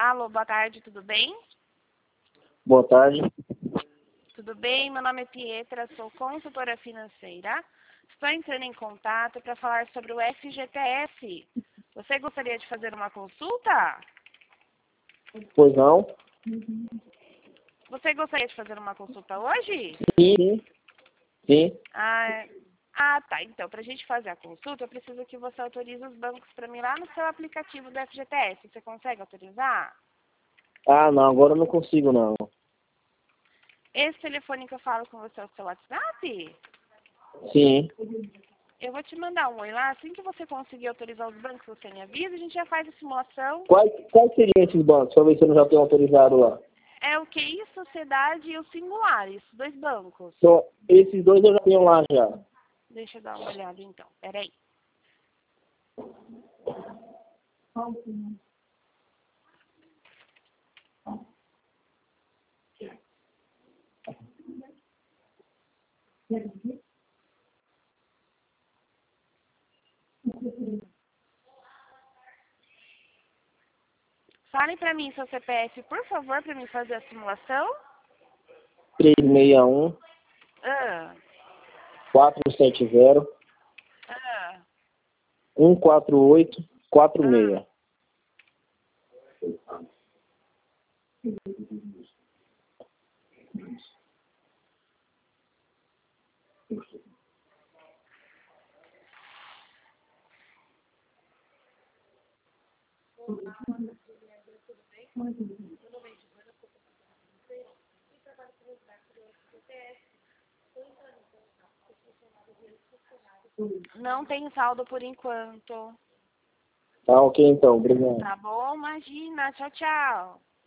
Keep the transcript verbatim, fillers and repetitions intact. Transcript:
Alô, boa tarde, tudo bem? Boa tarde. Tudo bem? Meu nome é Pietra, sou consultora financeira. Estou entrando em contato para falar sobre o F G T S. Você gostaria de fazer uma consulta? Pois não? Você gostaria de fazer uma consulta hoje? Sim. Sim. Ah, ah tá. Então, para a gente fazer a consulta, eu preciso que você autorize os bancos para mim lá no seu aplicativo do F G T S. Você consegue autorizar? Ah, não, agora eu não consigo, não. Esse telefone que eu falo com você é o seu WhatsApp? Sim. Eu vou te mandar um oi lá. Assim que você conseguir autorizar os bancos, você me avisa. A gente já faz a simulação. Quais, quais seriam esses bancos? Pra ver se eu não já tenho autorizado lá. É o Q I, Sociedade e o Singular, esses dois bancos. Então, esses dois eu já tenho lá já. Deixa eu dar uma olhada então. Peraí. Fale para mim seu C P F, por favor, para mim fazer a simulação. três seis um, Ah, quatro sete zero, ah, um quatro oito, quatro seis. ah. Não tem saldo por enquanto. Tá, ok então, obrigado. Tá bom? Imagina. Tchau, tchau.